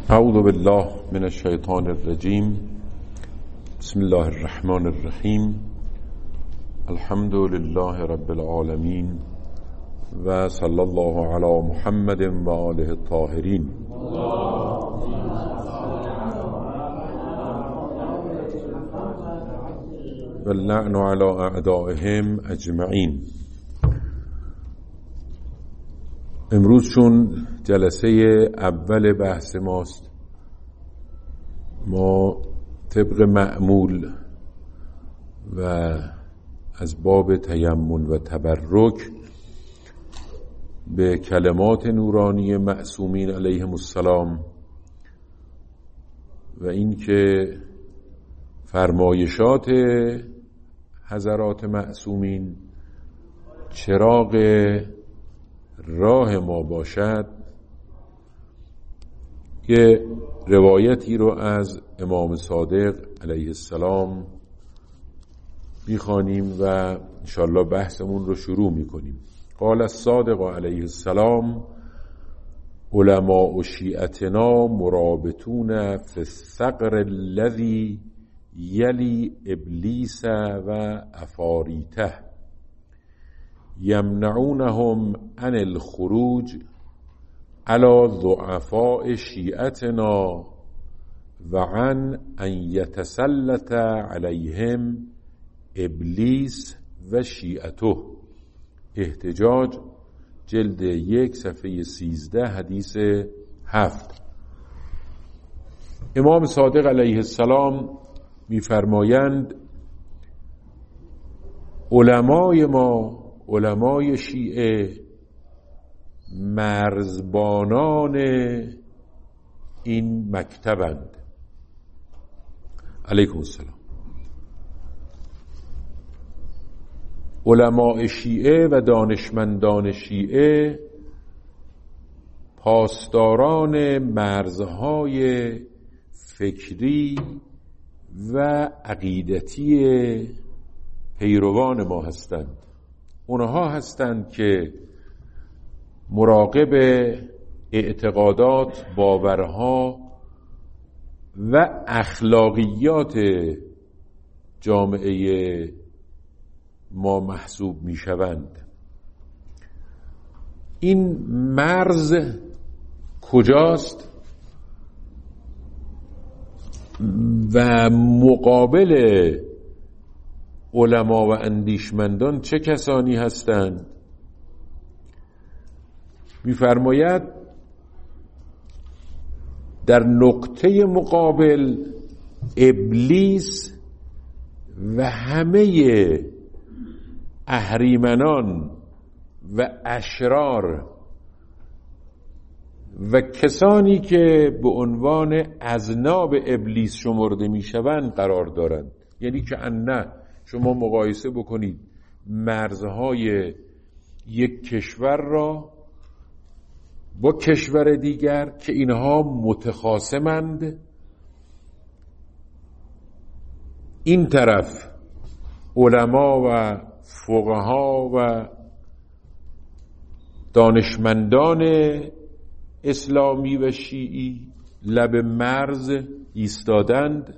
اعوذ بالله من الشیطان الرجیم. بسم الله الرحمن الرحیم. الحمد لله رب العالمین و صلی الله علی محمد و آله الطاهرین. و اللعن علی اعدائهم اجمعین. امروز چون جلسه اول بحث ماست، ما طبق معمول و از باب تیمن و تبرک به کلمات نورانی معصومین علیهم السلام و اینکه فرمایشات حضرات معصومین چراغ راه ما باشد، یه روایتی رو از امام صادق علیه السلام میخوانیم و انشاءالله بحثمون رو شروع میکنیم. قال الصادق علیه السلام: علماء شیعتنا مرابطون فی الثغر الذی یلی ابلیس و افاریته یمنعونهم عن الخروج علی ضعفاء شیعتنا و عن ان یتسلط علیهم ابلیس و شیعته. احتجاج جلد 1 صفحه 13 حدیث 7. امام صادق علیه السلام می‌فرمایند علمای ما، علمای شیعه، مرزبانان این مکتبند. علیکم السلام. علماء شیعه و دانشمندان شیعه پاسداران مرزهای فکری و عقیدتی پیروان ما هستند. اونها هستند که مراقب اعتقادات، باورها و اخلاقیات جامعه ما محسوب می شوند. این مرز کجاست و مقابل علما و اندیشمندان چه کسانی هستند؟ می‌فرماید در نقطه مقابل ابلیس و همه اهریمنان و اشرار و کسانی که به عنوان اذناب ابلیس شمرده میشوند قرار دارند. یعنی که نه شما مقایسه بکنید مرزهای یک کشور را با کشور دیگر که اینها متخاصمند. این طرف علما و فقها و دانشمندان اسلامی و شیعی لب مرز ایستادند.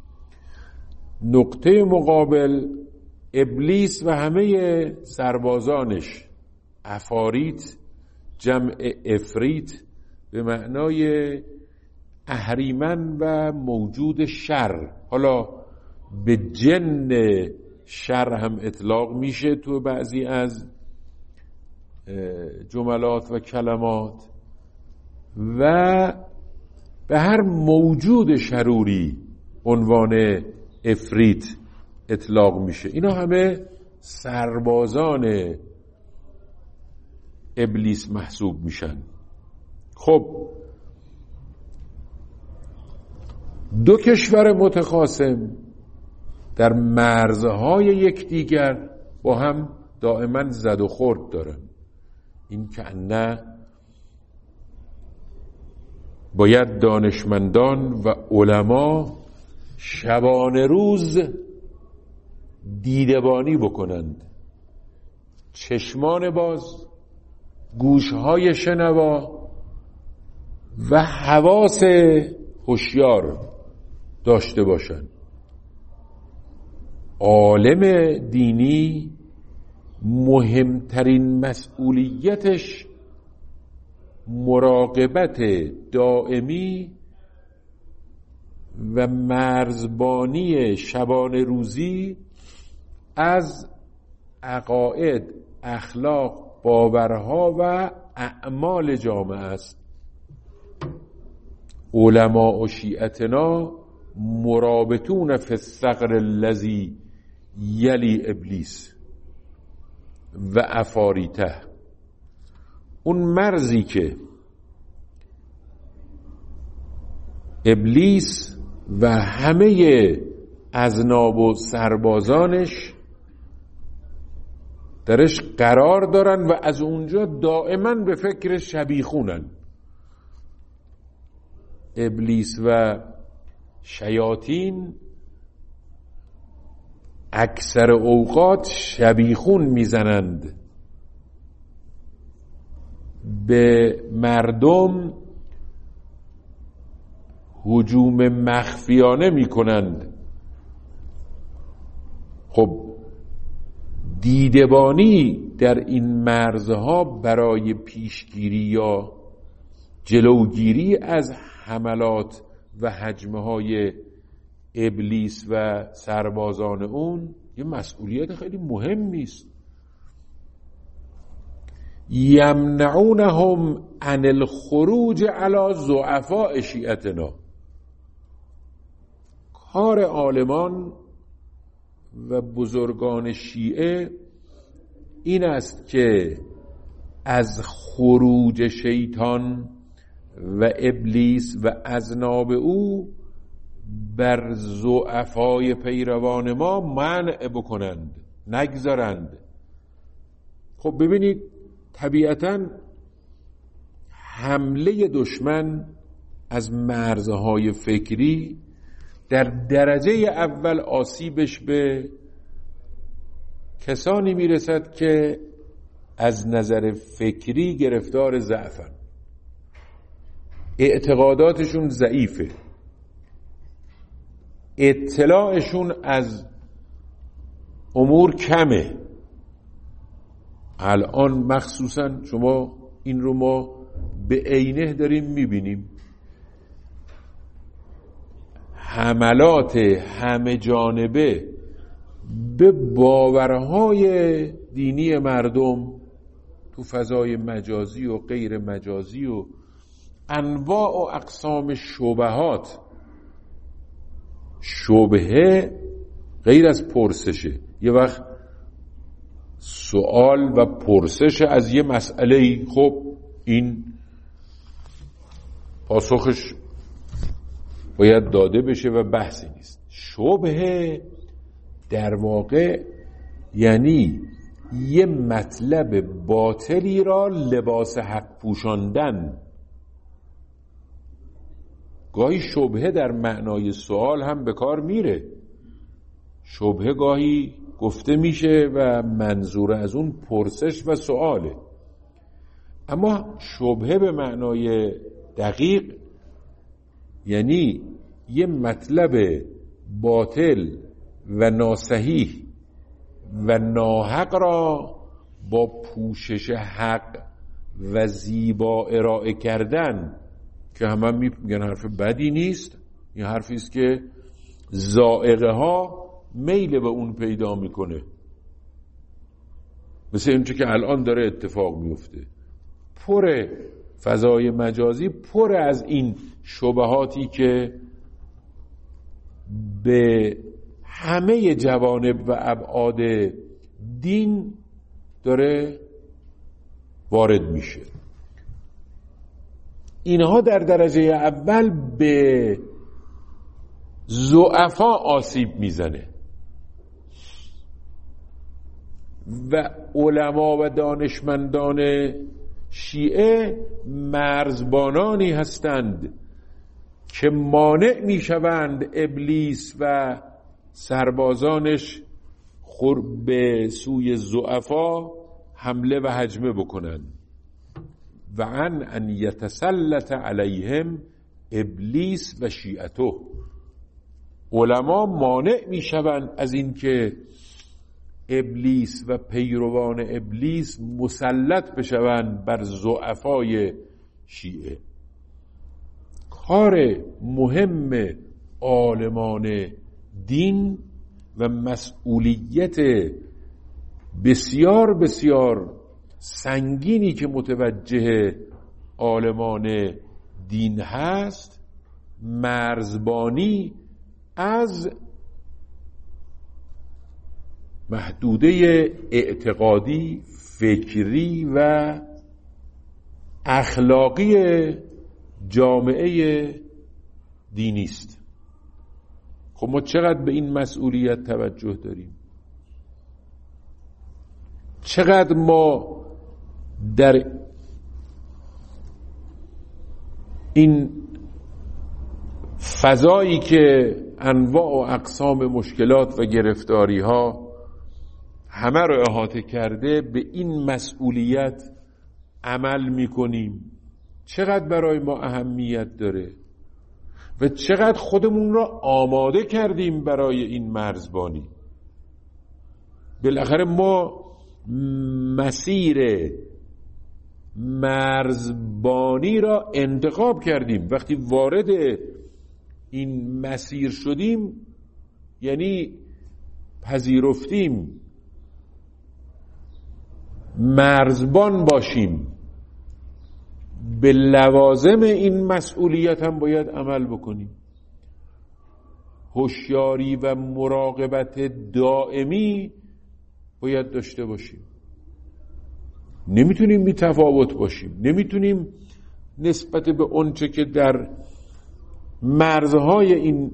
نقطه مقابل ابلیس و همه سربازانش، افاریت جمع افریت به معنای اهریمن و موجود شر. حالا به جن شر هم اطلاق میشه تو بعضی از جملات و کلمات و به هر موجود شروری عنوان افریت اطلاق میشه. اینا همه سربازان ابلیس محسوب میشن. خب دو کشور متخاصم در مرزهای یکدیگر با هم دائما زد و خورد دارن. این که نه باید دانشمندان و علما شبانه روز دیدبانی بکنند، چشمان باز، گوشهای شنوا و حواس هوشیار داشته باشند. عالم دینی مهمترین مسئولیتش مراقبت دائمی و مرزبانی شبانه روزی از عقاید، اخلاق، باورها و اعمال جامعه است. علماء شیعتنا مرابطون فی الثغر الذی یلی ابلیس و افاریته. اون مرزی که ابلیس و همه اذناب و سربازانش درش قرار دارن و از اونجا دائما به فکر شبیخونن. ابلیس و شیاطین اکثر اوقات شبیخون میزنند، به مردم هجوم مخفیانه میکنند. خب دیدبانی در این مرزها برای پیشگیری یا جلوگیری از حملات و هجمه های ابلیس و سربازان اون یه مسئولیت خیلی مهمی است. یمنعونهم عن الخروج علی ضعفاء شیعتنا. کار عالمان و بزرگان شیعه این است که از خروج شیطان و ابلیس و اذناب او بر ضعفای پیروان ما منع بکنند، نگذارند. خب ببینید طبیعتاً حمله دشمن از مرزهای فکری در درجه اول آسیبش به کسانی میرسد که از نظر فکری گرفتار ضعفن، اعتقاداتشون ضعیفه، اطلاعشون از امور کمه. الان مخصوصا شما این رو ما به عینه داریم میبینیم، حملات همه جانبه به باورهای دینی مردم تو فضای مجازی و غیر مجازی و انواع و اقسام شبهات. شبهه غیر از پرسشه، یه وقت سوال و پرسش از یه مسئله، خب این پاسخش باید داده بشه و بحثی نیست. شبهه در واقع یعنی یه مطلب باطلی را لباس حق پوشاندن. گاهی شبهه در معنای سوال هم به کار میره. شبهه گاهی گفته میشه و منظور از اون پرسش و سواله، اما شبهه به معنای دقیق یعنی یه مطلب باطل و ناصحیح و ناحق را با پوشش حق و زیبا ارائه کردن، که همه میگن حرف بدی نیست، این حرفی است که ذائقه ها میل به اون پیدا میکنه، مثل اینچه که الان داره اتفاق میفته. پر فضای مجازی پر از این شبهاتی که به همه جوانب و ابعاد دین داره وارد میشه. اینها در درجه اول به ضعفا آسیب میزنه و علما و دانشمندان شیعه مرزبانانی هستند که مانع میشوند ابلیس و سربازانش به سوی ضعفا حمله و هجمه بکنند. و عن ان یتسلط علیهم ابلیس و شیعته. علما مانع میشوند از این که ابلیس و پیروان ابلیس مسلط بشوند بر ضعفای شیعه. کار مهم عالمان دین و مسئولیت بسیار بسیار سنگینی که متوجه عالمان دین هست، مرزبانی از محدوده اعتقادی، فکری و اخلاقی جامعه دینی است. خب ما چقدر به این مسئولیت توجه داریم؟ چقدر ما در این فضایی که انواع و اقسام مشکلات و گرفتاری ها همه رو احاطه کرده به این مسئولیت عمل میکنیم؟ چقدر برای ما اهمیت داره و چقدر خودمون را آماده کردیم برای این مرزبانی؟ بالاخره ما مسیر مرزبانی را انتخاب کردیم. وقتی وارد این مسیر شدیم یعنی پذیرفتیم مرزبان باشیم، به لوازم این مسئولیت هم باید عمل بکنیم. هوشیاری و مراقبت دائمی باید داشته باشیم. نمیتونیم بی تفاوت باشیم، نمیتونیم نسبت به اونچه که در مرزهای این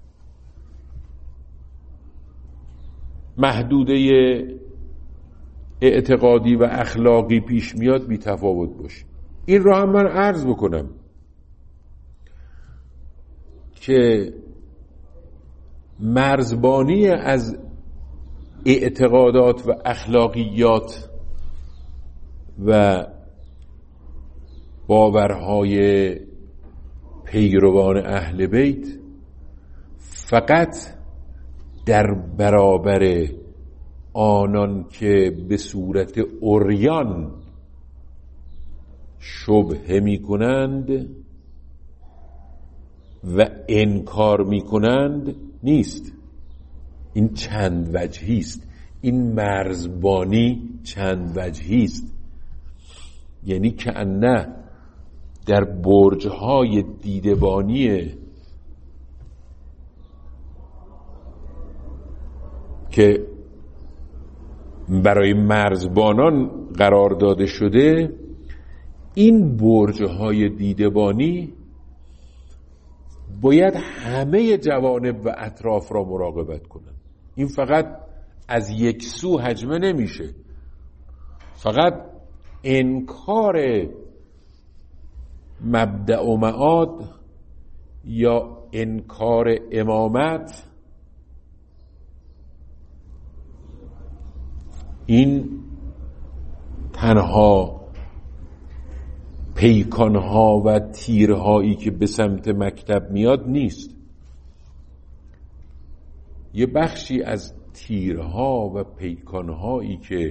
محدوده اعتقادی و اخلاقی پیش میاد بی تفاوت باشیم. این را هم من عرض بکنم که مرزبانی از اعتقادات و اخلاقیات و باورهای پیروان اهل بیت فقط در برابر آنان که به صورت عریان شبهه می کنند و انکار می کنند نیست. این چند وجهی است. این مرزبانی چند وجهی است. یعنی که نه در برج‌های دیدبانی که برای مرزبانان قرار داده شده، این برج‌های دیدبانی باید همه جوانب و اطراف را مراقبت کنند. این فقط از یک سو حجمه نمیشه. فقط انکار مبدأ و معاد یا انکار امامت این تنها پیکانها و تیرهایی که به سمت مکتب میاد نیست. یه بخشی از تیرها و پیکانهایی که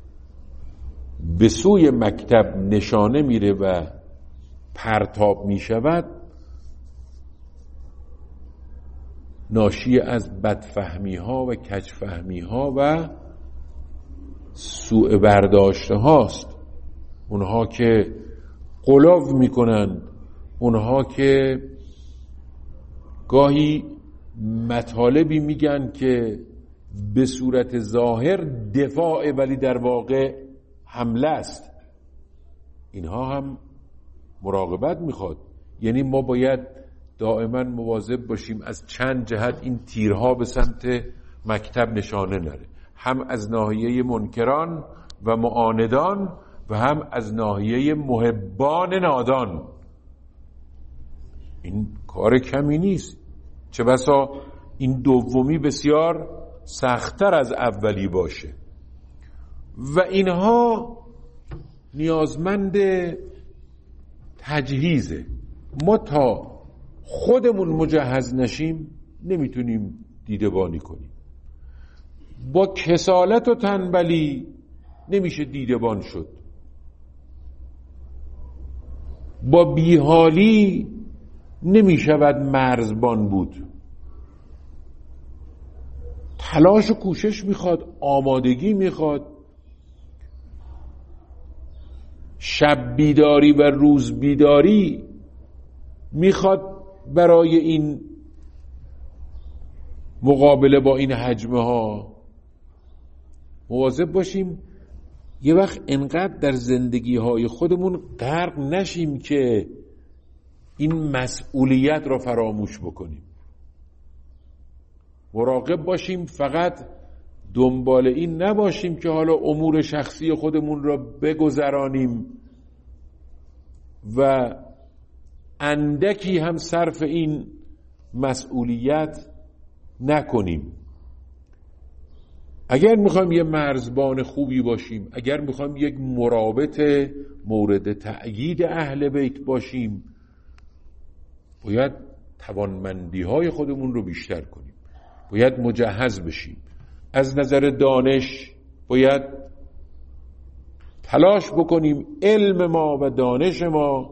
به سوی مکتب نشانه میره و پرتاب میشود ناشی از بدفهمی ها و کجفهمی ها و سوء برداشت هاست. اونها که غلو میکنند، اونها که گاهی مطالبی میگن که به صورت ظاهر دفاع ولی در واقع حمله است، اینها هم مراقبت میخواد. یعنی ما باید دائما مواظب باشیم از چند جهت این تیرها به سمت مکتب نشانه نره، هم از ناحیه منکران و معاندان و هم از ناحیه محبان نادان. این کار کمی نیست، چه بسا این دومی بسیار سخت‌تر از اولی باشه و اینها نیازمند تجهیزه. ما تا خودمون مجهز نشیم نمیتونیم دیده‌بانی کنیم. با کسالت و تنبلی نمیشه دیده‌بان شد. با بیحالی نمیشود مرزبان بود. تلاش و کوشش میخواد، آمادگی میخواد، شب بیداری و روز بیداری میخواد برای این مقابله با این حجمه ها. مواظب باشیم یه وقت انقدر در زندگی های خودمون غرق نشیم که این مسئولیت را فراموش بکنیم. مراقب باشیم فقط دنبال این نباشیم که حالا امور شخصی خودمون را بگذرانیم و اندکی هم صرف این مسئولیت نکنیم. اگر میخوایم یه مرزبان خوبی باشیم، اگر میخوایم یک مرابط مورد تأیید اهل بیت باشیم، باید توانمندی های خودمون رو بیشتر کنیم، باید مجهز بشیم. از نظر دانش باید تلاش بکنیم علم ما و دانش ما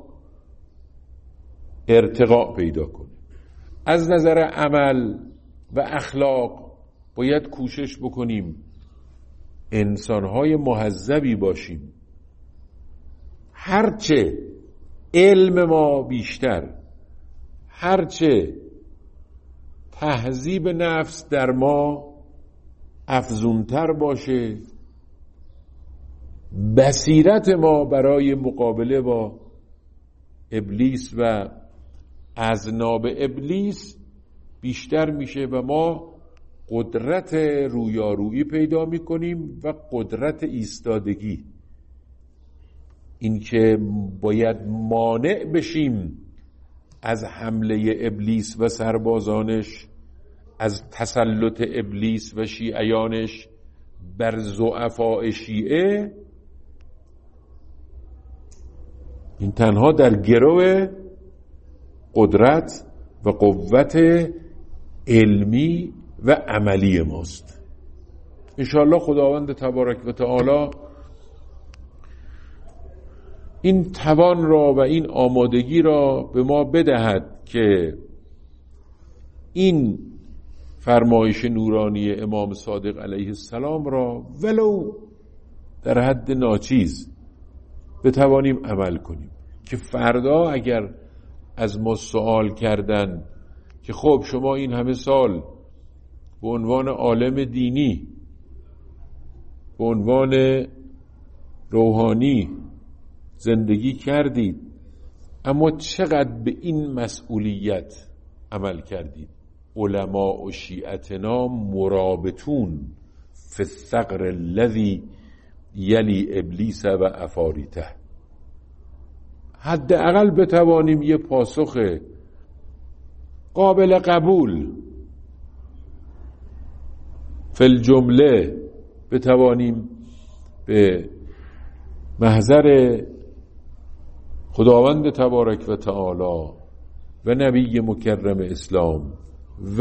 ارتقا پیدا کنه. از نظر عمل و اخلاق باید کوشش بکنیم انسانهای مهذبی باشیم. هرچه علم ما بیشتر، هرچه تهذیب نفس در ما افزونتر باشه، بصیرت ما برای مقابله با ابلیس و اذناب ابلیس بیشتر میشه و ما قدرت رویارویی پیدا میکنیم و قدرت ایستادگی. اینکه باید مانع بشیم از حمله ابلیس و سربازانش، از تسلط ابلیس و شیعیانش بر ضعفاء شیعه، این تنها در گرو قدرت و قوت علمی و عملی ماست. انشاءالله خداوند تبارک و تعالی این توان را و این آمادگی را به ما بدهد که این فرمایش نورانی امام صادق علیه السلام را ولو در حد ناچیز بتوانیم عمل کنیم، که فردا اگر از ما سوال کردن که خب شما این همه سال به عنوان عالم دینی، به عنوان روحانی زندگی کردید، اما چقدر به این مسئولیت عمل کردید؟ علماء و شیعتنا مرابطون فی الثغر الذی یلی ابلیس و افاریته. حداقل بتوانیم یه پاسخ قابل قبول فی الجمله بتوانیم به محضر خداوند تبارک و تعالی و نبی مکرم اسلام و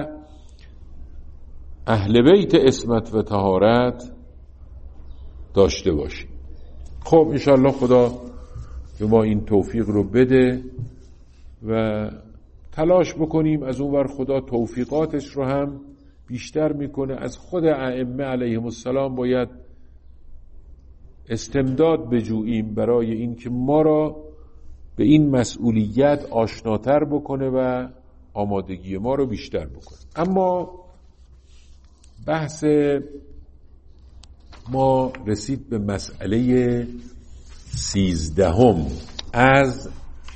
اهل بیت عصمت و طهارت داشته باشیم. خب انشاءالله خدا به ما این توفیق رو بده و تلاش بکنیم. از اون ور خدا توفیقاتش رو هم بیشتر میکنه. از خود ائمه علیهم السلام باید استمداد بجوییم برای این که ما را به این مسئولیت آشناتر بکنه و آمادگی ما رو بیشتر بکنه. اما بحث ما رسید به مسئله 13 از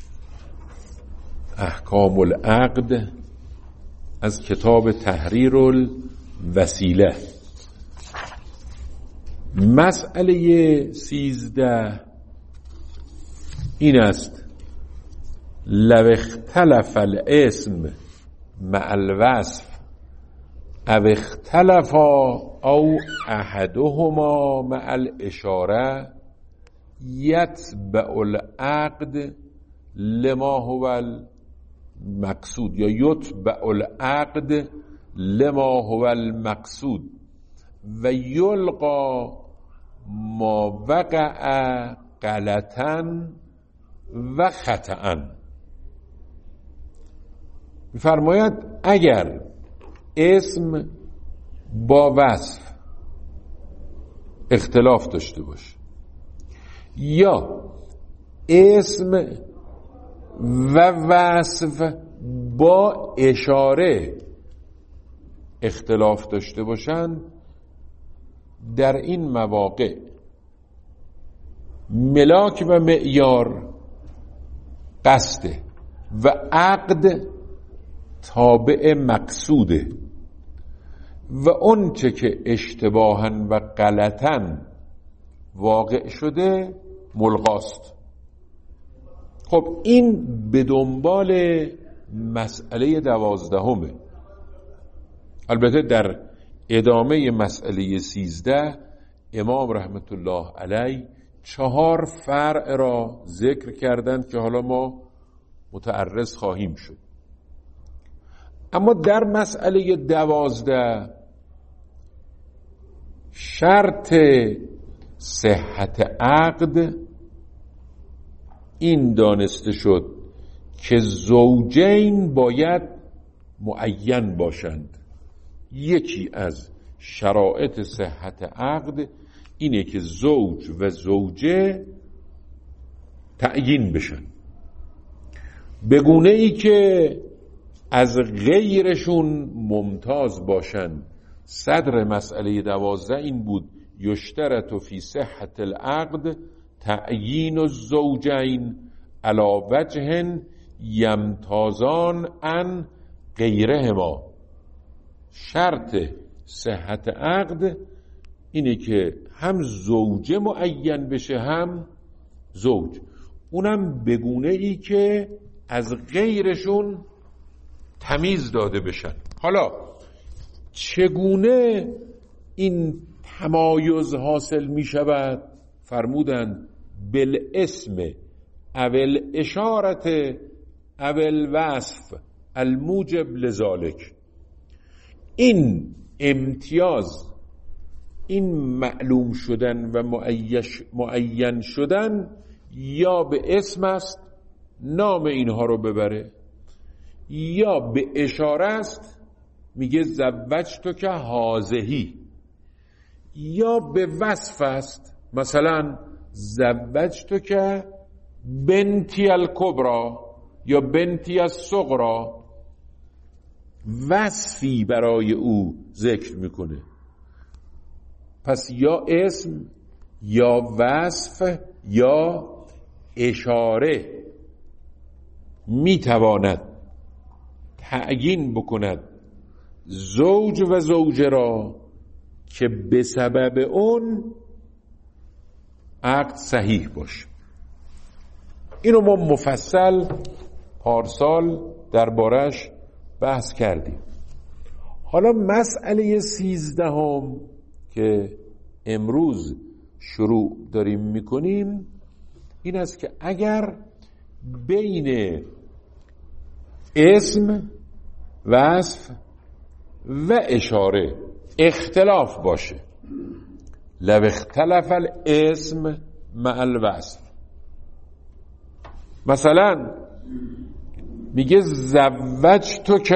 احکام العقد از کتاب تحریر الوسیله. مسئله 13 این است: لو اختلف الاسم مع الوصف او اختلفا او احدهما مع الاشاره یتبع العقد لما هو المقصود، یا یتبع العقد لما هو المقصود و یلقا ما وقع غلطا و خطأ. می‌فرماید اگر اسم با وصف اختلاف داشته باشه یا اسم و وصف با اشاره اختلاف داشته باشند، در این مواقع ملاک و معیار قصده و عقد تابع مقصوده و اون چه که اشتباهاً و غلطاً واقع شده ملغاست. خب این به دنبال مسئله 12. البته در ادامه مسئله 13 امام رحمت الله علیه 4 فرع را ذکر کردند که حالا ما متعرض خواهیم شد. اما در مسئله 12 شرط صحت عقد این دانسته شد که زوجین باید معین باشند. یکی از شرایط صحت عقد اینه که زوج و زوجه تعیین بشن، به گونه ای که از غیرشون ممتاز باشن. صدر مسئله 12 این بود: یشترط فی صحت العقد تعیین الزوجین علی وجه یمتازان عن غیرهما. شرط صحت عقد اینه که هم زوجه معین بشه هم زوج، اونم به گونه ای که از غیرشون تمیز داده بشن. حالا چگونه این تمایز حاصل می شود؟ فرمودند بالاسم اول اشارت اول وصف الموجب لذالک. این امتیاز، این معلوم شدن و معین شدن یا به اسم است نام اینها رو ببره، یا به اشاره است میگه زوجتک هذهی، یا به وصف است مثلا زوجتک بنتی الکبری یا بنتی الصغری، وصفی برای او ذکر میکنه. پس یا اسم یا وصف یا اشاره میتواند تعیین بکند زوج و زوجه را که به سبب اون عقد صحیح باشه. اینو ما مفصل پارسال دربارش بحث کردیم. حالا مسئله 13 که امروز شروع داریم میکنیم این است که اگر بین اسم، وصف و اشاره اختلاف باشه، لو اختلف الاسم مع الوصف، مثلا میگه زوجتک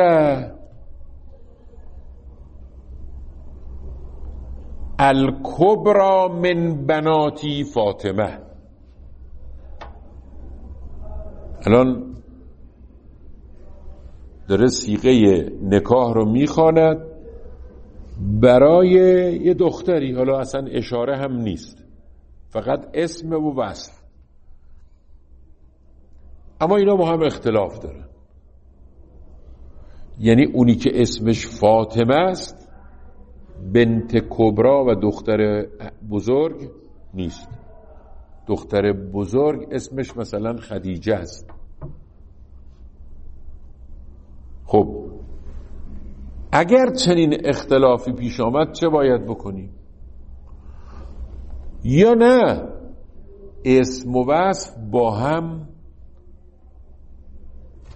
الکبری من بناتی فاطمه. الان داره صیغه نکاح رو میخواند برای یه دختری، حالا اصلا اشاره هم نیست، فقط اسم و وصف، اما اینا با هم اختلاف دارن. یعنی اونی که اسمش فاطمه است بنت کبرا و دختر بزرگ نیست. دختر بزرگ اسمش مثلا خدیجه است. خب اگر چنین اختلافی پیش آمد چه باید بکنیم؟ یا نه اسم و وصف با هم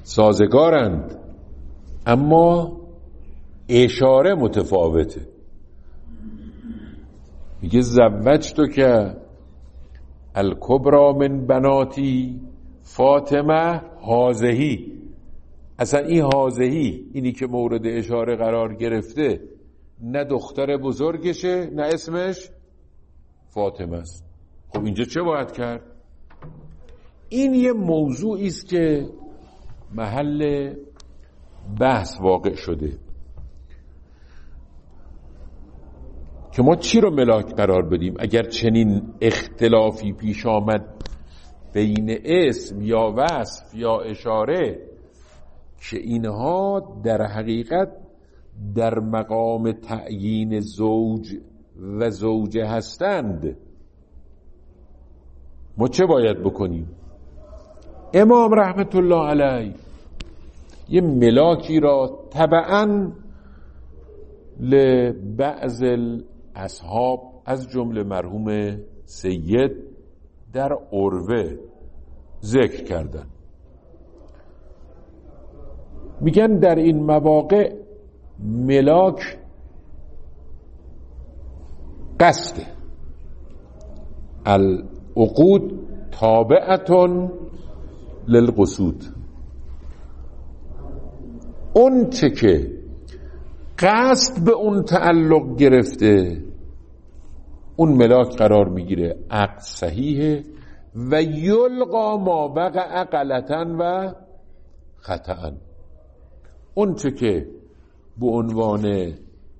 سازگارند، اما اشاره متفاوته. میگه زوجتک الکبری من بناتی فاطمه هازهی. اصلا این هازهی، اینی که مورد اشاره قرار گرفته، نه دختر بزرگشه نه اسمش فاطمه است. خب اینجا چه باید کرد؟ این یه موضوعی است که محل بحث واقع شده که ما چی رو ملاک قرار بدیم اگر چنین اختلافی پیش آمد بین اسم یا وصف یا اشاره که اینها در حقیقت در مقام تعیین زوج و زوجه هستند. ما چه باید بکنیم؟ امام رحمت الله علیه یه ملاکی را تبعاً لبعض اصحاب از جمله مرحوم سید در عروه ذکر کردن. میگن در این مواقع ملاک قصده، العقود تابعتون للقصود. اون چه که قصد به اون تعلق گرفته اون ملاک قرار میگیره عقد صحیحه و یلقا ما وقع غلطا و خطأ. اون چه که به عنوان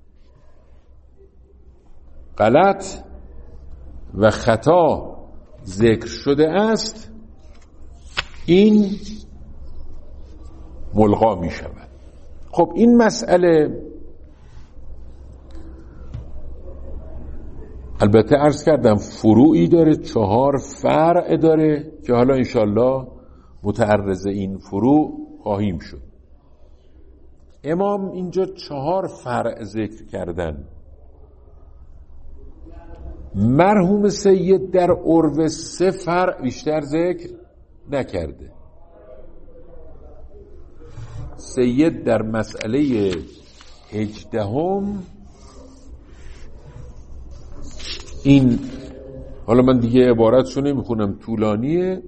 غلط و خطا ذکر شده است این ملغا می شود. خب این مسئله البته عرض کردم فروعی داره، 4 فرع داره که حالا انشالله متعرض این فروع خواهیم شد. امام اینجا 4 فرع ذکر کردن. مرحوم سید در عروه 3 فرع بیشتر ذکر نکرده. سید در مسئله 18 این، حالا من دیگه عبارتشو نمیخونم طولانیه،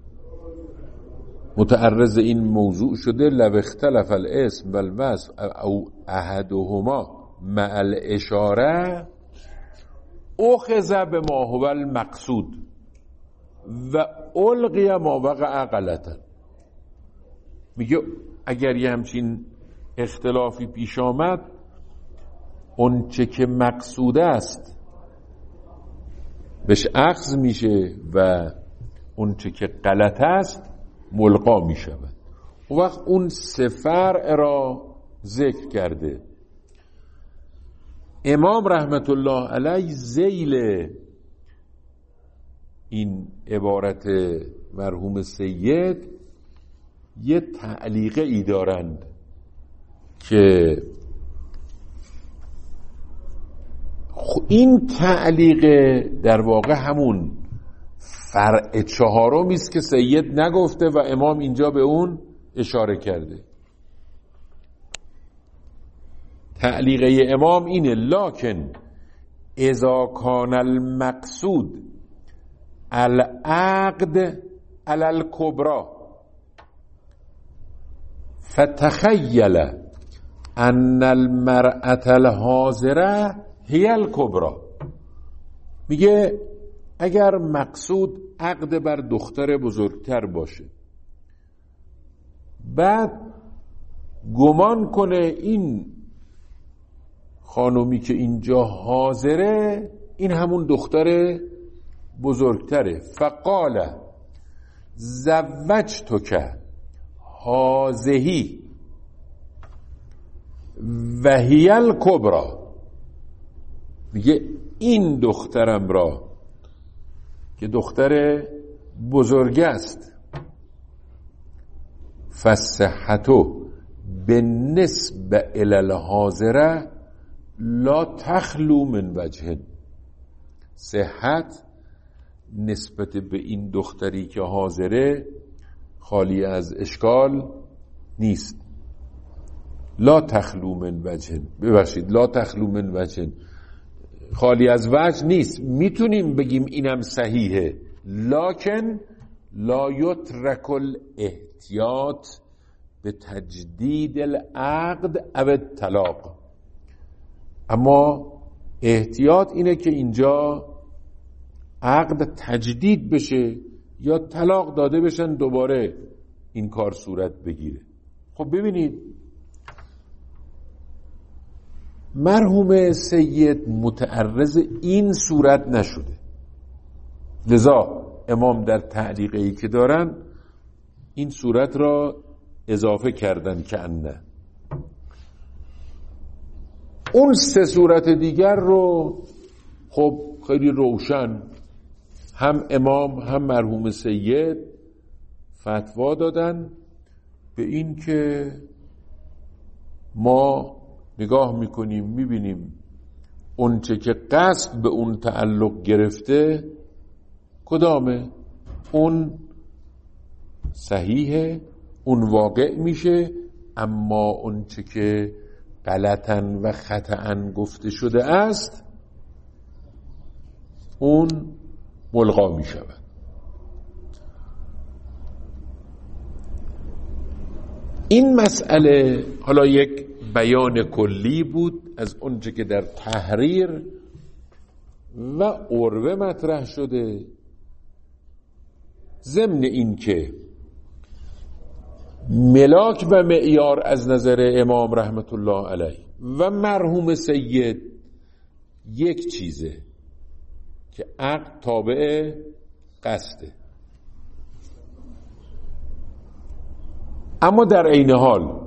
متعرض این موضوع شده لو اختلف الاسم و الوصف او احدهما مع الاشاره اخذ به ما هو المقصود و القی ما وقع غلطا. میگه اگر یه همچین اختلافی پیش آمد اون چه که مقصود است بهش اخذ میشه و اون چه که غلط است ملغا میشود. اون وقت اون 3 فرع را ذکر کرده. امام رحمت الله علیه ذیل این عبارت مرحوم سید یه تعلیقه ای دارند که این تعلیقه در واقع همون فرع 4 است که سید نگفته و امام اینجا به اون اشاره کرده. تعلیقه امام اینه: لکن اذا کان المقصود العقد علی الکبری فتخیل ان المرأة الحاضره هی الکبری. میگه اگر مقصود عقد بر دختر بزرگتر باشه، بعد گمان کنه این خانومی که اینجا حاضره این همون دختر بزرگتره، فقال زوجتک هذه و هی الکبری، میگه این دخترم را که دختر بزرگ است، فصحتو بالنسبه الی الحاضره لا تخلو من وجه. صحت نسبت به این دختری که حاضره خالی از اشکال نیست. لا تخلو من وجه، ببخشید لا تخلو من وجه، خالی از وجه نیست. میتونیم بگیم اینم صحیحه، لکن لا یترک الاحتیاط به تجدید العقد او الطلاق. اما احتیاط اینه که اینجا عقد تجدید بشه یا طلاق داده بشن دوباره این کار صورت بگیره. خب ببینید مرحوم سید متعرض این صورت نشده، لذا امام در تعلیقی که دارن این صورت را اضافه کردن که انه. اون سه صورت دیگر رو خب خیلی روشن هم امام هم مرحوم سید فتوا دادن به این که ما نگاه میکنیم میبینیم اون چه که قصد به اون تعلق گرفته کدامه، اون صحیحه، اون واقع میشه، اما اون چه که غلطاً و خطاً گفته شده است اون ملغا می شود. این مسئله حالا یک بیان کلی بود از اونچه که در تحریر و عروه مطرح شده، ضمن این که ملاک و معیار از نظر امام رحمت الله علیه و مرحوم سید یک چیزه که عقد تابع قصده، اما در عین حال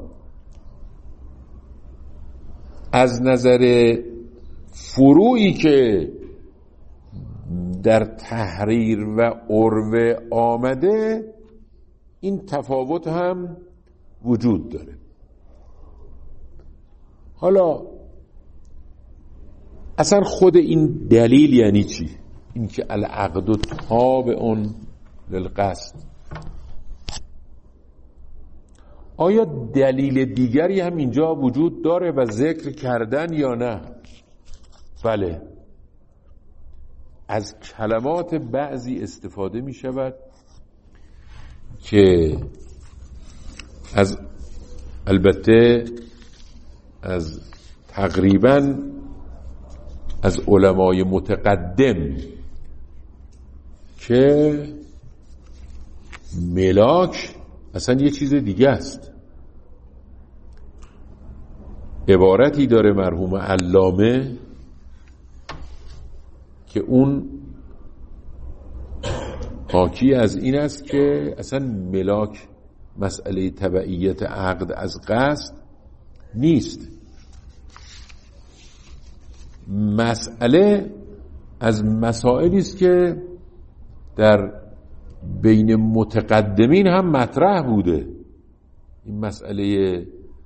از نظر فروعی که در تحریر و عروه آمده این تفاوت هم وجود داره. حالا اصلا خود این دلیل یعنی چی؟ این که العقد تابع للقصد، آیا دلیل دیگری هم اینجا وجود داره و ذکر کردن یا نه؟ بله، از کلمات بعضی استفاده می شود که البته از تقریباً از علمای متقدم که ملاک اصلا یه چیز دیگه است. عبارتی داره مرحوم علامه که اون حاکی از این است که اصلا ملاک مسئله تبعیت عقد از قصد نیست. مسئله از مسائلی است که در بین متقدمین هم مطرح بوده. این مسئله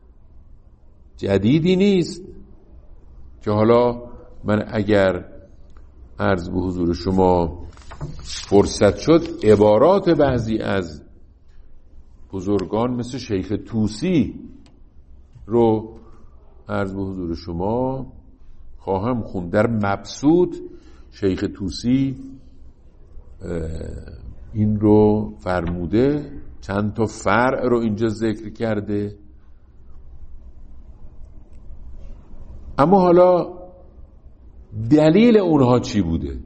جدیدی نیست که حالا من اگر عرض به حضور شما فرصت شد عبارات بعضی از بزرگان مثل شیخ طوسی رو عرض به حضور شما خواهم خوند. در مبسوط شیخ طوسی این رو فرموده، چند تا فرع رو اینجا ذکر کرده. اما حالا دلیل اونها چی بوده؟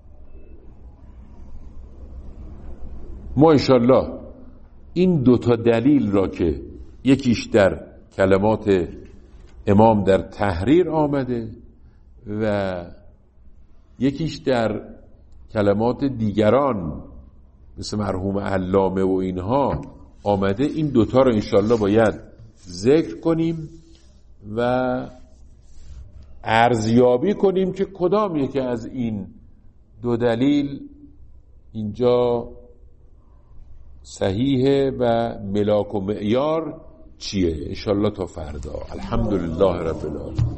ما انشالله این دوتا دلیل را که یکیش در کلمات امام در تحریر آمده و یکیش در کلمات دیگران مثل مرحوم علامه و اینها آمده، این دوتا رو انشالله باید ذکر کنیم و ارزیابی کنیم که کدام یکی از این دو دلیل اینجا صحیحه و ملاک و معیار چیه. انشالله تا فردا. الحمدلله رب العالمین.